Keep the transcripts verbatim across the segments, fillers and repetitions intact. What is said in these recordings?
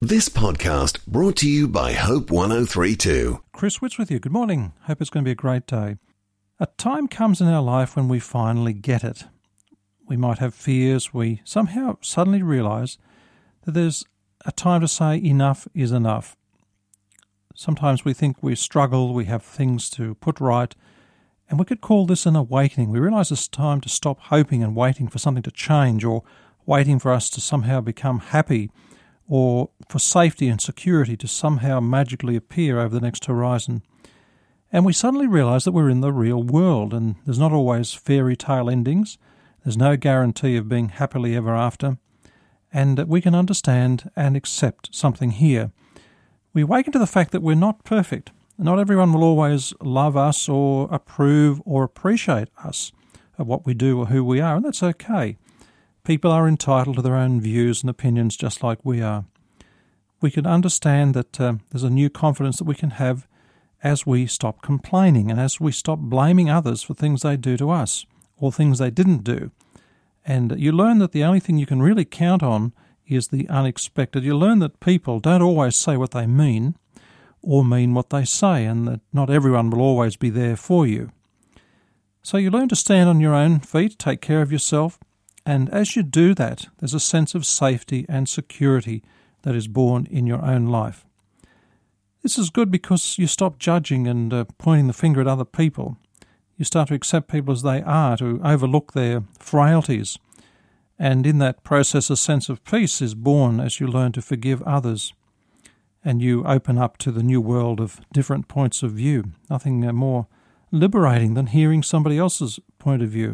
This podcast brought to you by Hope one oh three two. Chris Witts with you. Good morning. Hope it's going to be a great day. A time comes in our life when we finally get it. We might have fears. We somehow suddenly realise that there's a time to say enough is enough. Sometimes we think we struggle, we have things to put right, and we could call this an awakening. We realise it's time to stop hoping and waiting for something to change, or waiting for us to somehow become happy, or for safety and security to somehow magically appear over the next horizon. And we suddenly realise that we're in the real world, and there's not always fairy tale endings. There's no guarantee of being happily ever after, and we can understand and accept something here. We awaken to the fact that we're not perfect. Not everyone will always love us or approve or appreciate us of what we do or who we are, and that's okay. People are entitled to their own views and opinions just like we are. We can understand that uh, there's a new confidence that we can have as we stop complaining and as we stop blaming others for things they do to us or things they didn't do. And you learn that the only thing you can really count on is the unexpected. You learn that people don't always say what they mean or mean what they say, and that not everyone will always be there for you. So you learn to stand on your own feet, take care of yourself, and as you do that, there's a sense of safety and security that is born in your own life. This is good because you stop judging and uh, pointing the finger at other people. You start to accept people as they are, to overlook their frailties. And in that process, a sense of peace is born as you learn to forgive others. And you open up to the new world of different points of view. Nothing uh, more liberating than hearing somebody else's point of view.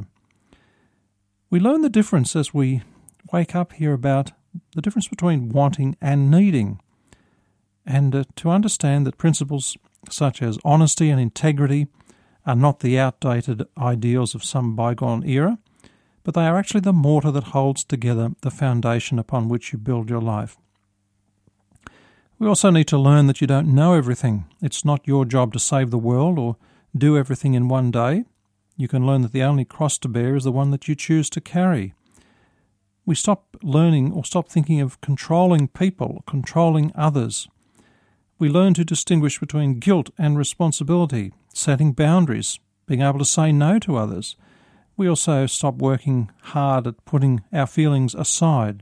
We learn the difference as we wake up here about the difference between wanting and needing, and uh, to understand that principles such as honesty and integrity are not the outdated ideals of some bygone era, but they are actually the mortar that holds together the foundation upon which you build your life. We also need to learn that you don't know everything. It's not your job to save the world or do everything in one day. You can learn that the only cross to bear is the one that you choose to carry. We stop learning or stop thinking of controlling people, controlling others. We learn to distinguish between guilt and responsibility, setting boundaries, being able to say no to others. We also stop working hard at putting our feelings aside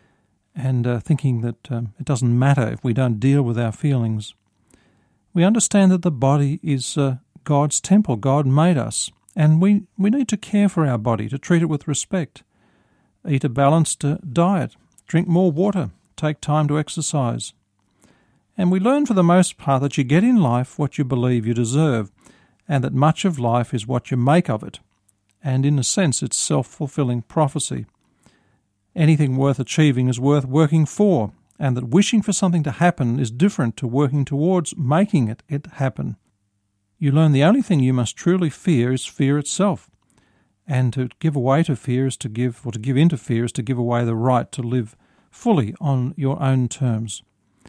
and uh, thinking that um, it doesn't matter if we don't deal with our feelings. We understand that the body is uh, God's temple. God made us. And we, we need to care for our body, to treat it with respect. Eat a balanced uh, diet, drink more water, take time to exercise. And we learn for the most part that you get in life what you believe you deserve, and that much of life is what you make of it. And in a sense, it's self-fulfilling prophecy. Anything worth achieving is worth working for, and that wishing for something to happen is different to working towards making it, it happen. You learn the only thing you must truly fear is fear itself. And to give away to fear is to give, or to give into fear is to give away the right to live fully on your own terms.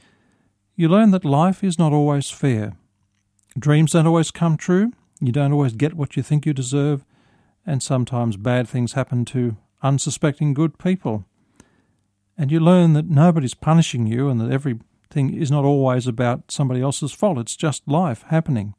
You learn that life is not always fair. Dreams don't always come true. You don't always get what you think you deserve. And sometimes bad things happen to unsuspecting good people. And you learn that nobody's punishing you and that everything is not always about somebody else's fault. It's just life happening.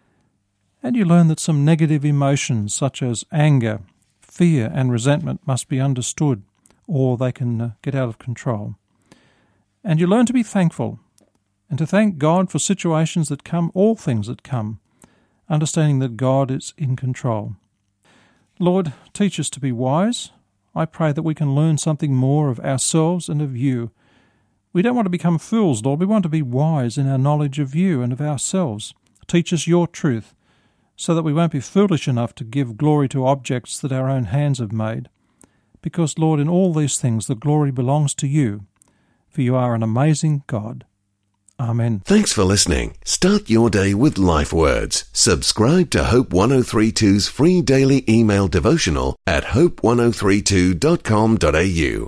And you learn that some negative emotions such as anger, fear and resentment must be understood, or they can uh, get out of control. And you learn to be thankful, and to thank God for situations that come, all things that come, understanding that God is in control. Lord, teach us to be wise. I pray that we can learn something more of ourselves and of you. We don't want to become fools, Lord. We want to be wise in our knowledge of you and of ourselves. Teach us your truth, so that we won't be foolish enough to give glory to objects that our own hands have made. Because, Lord, in all these things the glory belongs to you, for you are an amazing God. Amen. Thanks for listening. Start your day with Life Words. Subscribe to Hope one oh three two's free daily email devotional at hope one oh three two dot com dot a u.